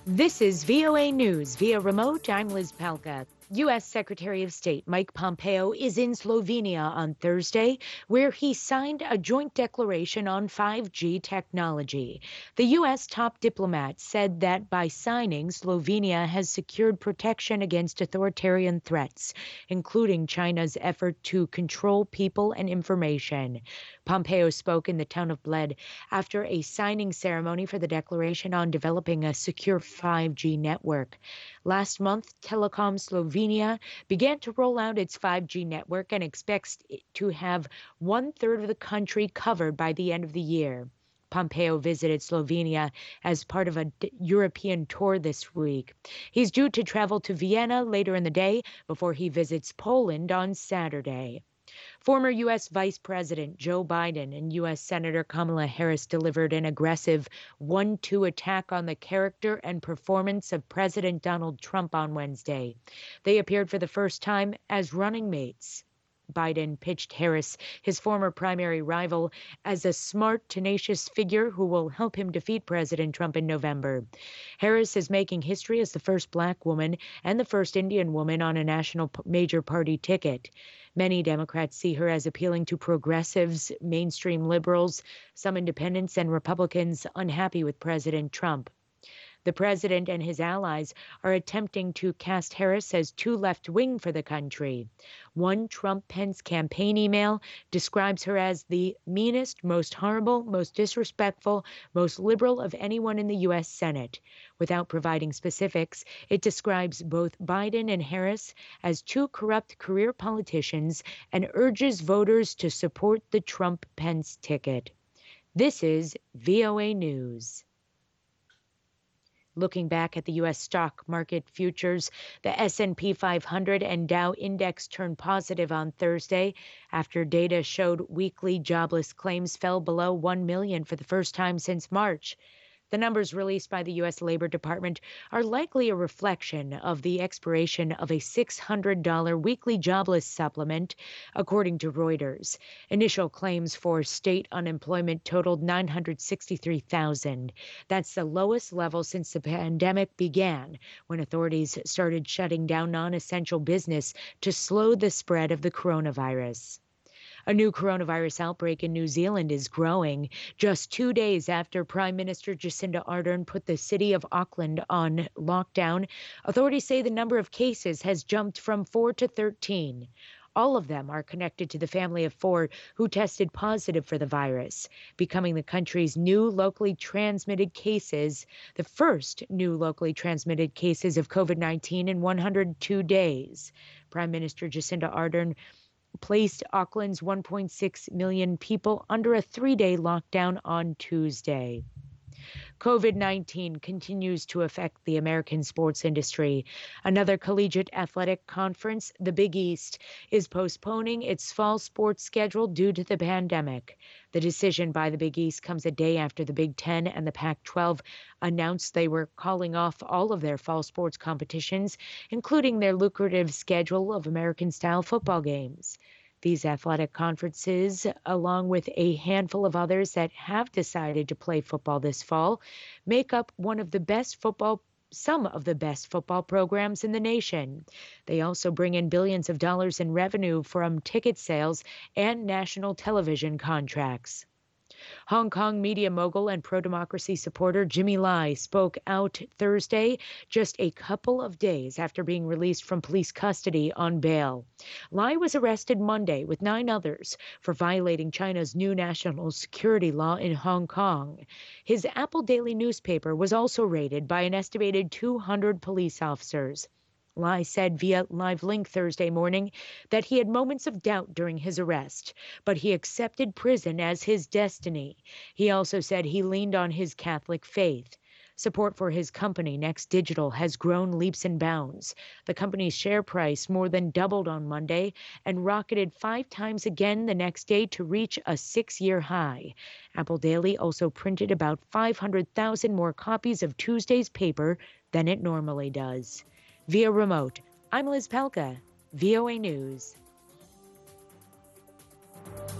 This is VOA News via remote. I'm Liz Palka. U.S. Secretary of State Mike Pompeo is in Slovenia on Thursday, where he signed a joint declaration on 5G technology. The U.S. top diplomat said that by signing, Slovenia has secured protection against authoritarian threats, including China's effort to control people and information. Pompeo spoke in the town of Bled after a signing ceremony for the declaration on developing a secure 5G network. Last month, Telecom Slovenia began to roll out its 5G network and expects to have one-third of the country covered by the end of the year. Pompeo visited Slovenia as part of a European tour this week. He's due to travel to Vienna later in the day before he visits Poland on Saturday. Former U.S. Vice President Joe Biden and U.S. Senator Kamala Harris delivered an aggressive 1-2 attack on the character and performance of President Donald Trump on Wednesday. They appeared for the first time as running mates. Biden pitched Harris, his former primary rival, as a smart, tenacious figure who will help him defeat President Trump in November. Harris is making history as the first black woman and the first Indian woman on a national major party ticket. Many Democrats see her as appealing to progressives, mainstream liberals, some independents, and Republicans unhappy with President Trump. The president and his allies are attempting to cast Harris as too left-wing for the country. One Trump-Pence campaign email describes her as the meanest, most horrible, most disrespectful, most liberal of anyone in the U.S. Senate. Without providing specifics, it describes both Biden and Harris as two corrupt career politicians and urges voters to support the Trump-Pence ticket. This is VOA News. Looking back at the U.S. stock market futures, the S&P 500 and Dow index turned positive on Thursday after data showed weekly jobless claims fell below 1 million for the first time since March. The numbers released by the U.S. Labor Department are likely a reflection of the expiration of a $600 weekly jobless supplement, according to Reuters. Initial claims for state unemployment totaled 963,000. That's the lowest level since the pandemic began, when authorities started shutting down non-essential business to slow the spread of the coronavirus. A new coronavirus outbreak in New Zealand is growing. Just 2 days after Prime Minister Jacinda Ardern put the city of Auckland on lockdown, authorities say the number of cases has jumped from 4 to 13. All of them are connected to the family of 4 who tested positive for the virus, becoming the country's new locally transmitted cases, the first new locally transmitted cases of COVID-19 in 102 days. Prime Minister Jacinda Ardern placed Auckland's 1.6 million people under a 3-day lockdown on Tuesday. COVID-19 continues to affect the American sports industry. Another collegiate athletic conference, the Big East, is postponing its fall sports schedule due to the pandemic. The decision by the Big East comes a day after the Big Ten and the Pac-12 announced they were calling off all of their fall sports competitions, including their lucrative schedule of American-style football games. These athletic conferences, along with a handful of others that have decided to play football this fall, make up some of the best football programs in the nation. They also bring in billions of dollars in revenue from ticket sales and national television contracts. Hong Kong media mogul and pro-democracy supporter Jimmy Lai spoke out Thursday, just a couple of days after being released from police custody on bail. Lai was arrested Monday with 9 others for violating China's new national security law in Hong Kong. His Apple Daily newspaper was also raided by an estimated 200 police officers. Lai said via live link Thursday morning that he had moments of doubt during his arrest, but he accepted prison as his destiny. He also said he leaned on his Catholic faith. Support for his company, Next Digital, has grown leaps and bounds. The company's share price more than doubled on Monday and rocketed 5 times again the next day to reach a 6-year high. Apple Daily also printed about 500,000 more copies of Tuesday's paper than it normally does. Via remote, I'm Liz Palka, VOA News.